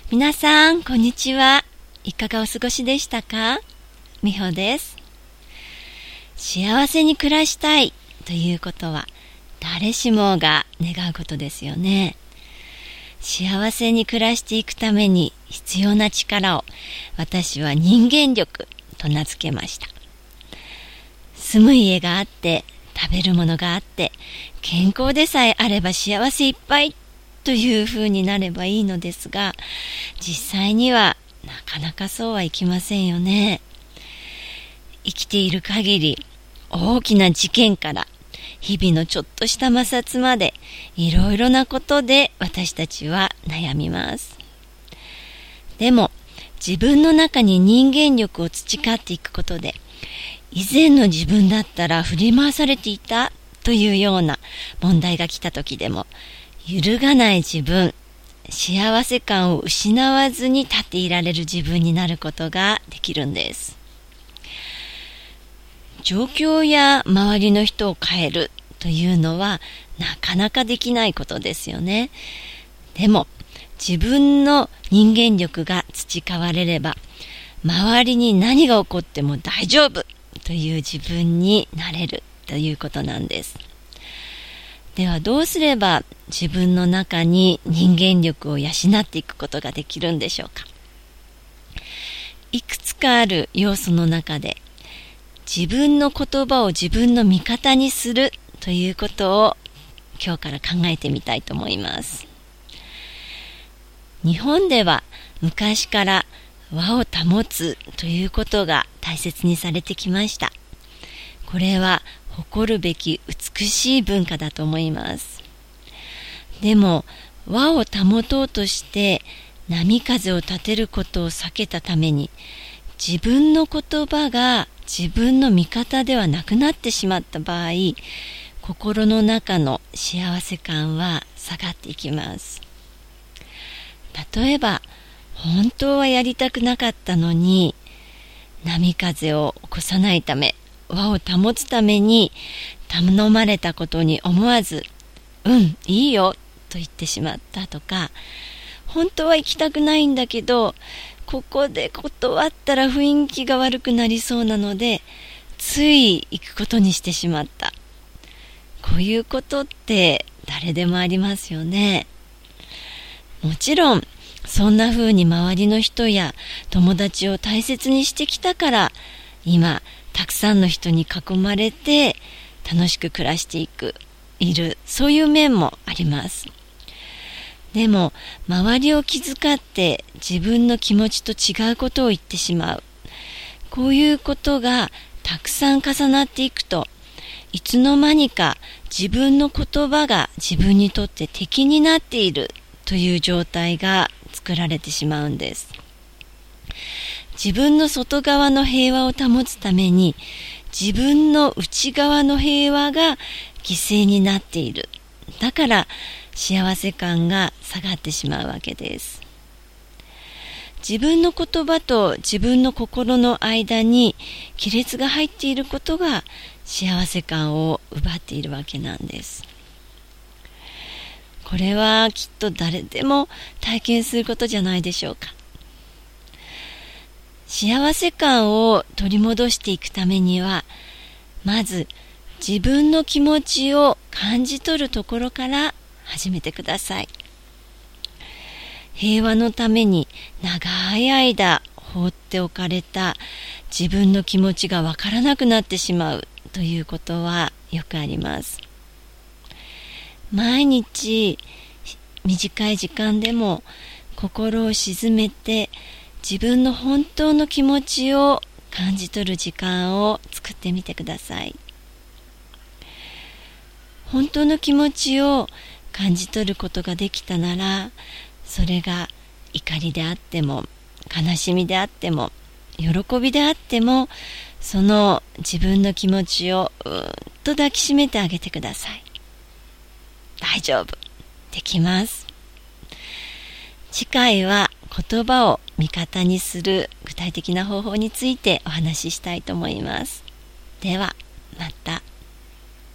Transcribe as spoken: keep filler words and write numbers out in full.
皆さんこんにちは。いかがお過ごしでしたか？みほです。幸せに暮らしたいということは誰しもが願うことですよね。幸せに暮らしていくために必要な力を私は人間力と名付けました。住む家があって食べるものがあって健康でさえあれば幸せいっぱいというふうになればいいのですが、実際にはなかなかそうはいきませんよね。生きている限り大きな事件から日々のちょっとした摩擦までいろいろなことで私たちは悩みます。でも自分の中に人間力を培っていくことで、以前の自分だったら振り回されていたというような問題が来た時でも揺るがない自分、幸せ感を失わずに立っていられる自分になることができるんです。状況や周りの人を変えるというのはなかなかできないことですよね。でも自分の人間力が培われれば、周りに何が起こっても大丈夫という自分になれるということなんです。ではどうすれば自分の中に人間力を養っていくことができるんでしょうか。いくつかある要素の中で、自分の言葉を自分の味方にするということを今日から考えてみたいと思います。日本では昔から和を保つということが大切にされてきました。これは誇るべき美しい文化だと思います。でも和を保とうとして波風を立てることを避けたために、自分の言葉が自分の味方ではなくなってしまった場合、心の中の幸せ感は下がっていきます。例えば本当はやりたくなかったのに、波風を起こさないため、和を保つために頼まれたことに思わずうんいいよと言ってしまったとか、本当は行きたくないんだけどここで断ったら雰囲気が悪くなりそうなのでつい行くことにしてしまった。こういうことって誰でもありますよね。もちろんそんな風に周りの人や友達を大切にしてきたから今たくさんの人に囲まれて楽しく暮らしていく、いる、そういう面もあります。でも周りを気遣って自分の気持ちと違うことを言ってしまう、こういうことがたくさん重なっていくと、いつの間にか自分の言葉が自分にとって敵になっているという状態が作られてしまうんです。自分の外側の平和を保つために自分の内側の平和が犠牲になっている。だから幸せ感が下がってしまうわけです。自分の言葉と自分の心の間に亀裂が入っていることが幸せ感を奪っているわけなんです。これはきっと誰でも体験することじゃないでしょうか。幸せ感を取り戻していくためには、まず自分の気持ちを感じ取るところから始めてください。平和のために長い間放っておかれた自分の気持ちがわからなくなってしまうということはよくあります。毎日短い時間でも心を静めて自分の本当の気持ちを感じ取る時間を作ってみてください。本当の気持ちを感じ取ることができたなら、それが怒りであっても悲しみであっても喜びであっても、その自分の気持ちをうーんと抱きしめてあげてください。大丈夫、できます。次回は言葉を味方にする具体的な方法についてお話ししたいと思います。ではまた。